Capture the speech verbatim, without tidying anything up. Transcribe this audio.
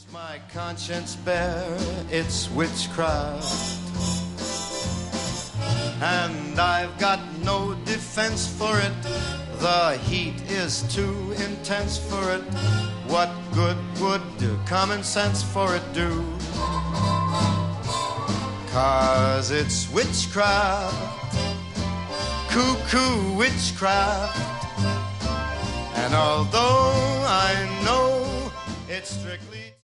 My conscience bear its witchcraft, and I've got no defense for it. The heat is too intense for it. What good would common sense for it do? 'Cause it's witchcraft, cuckoo witchcraft. And although I know it's strictly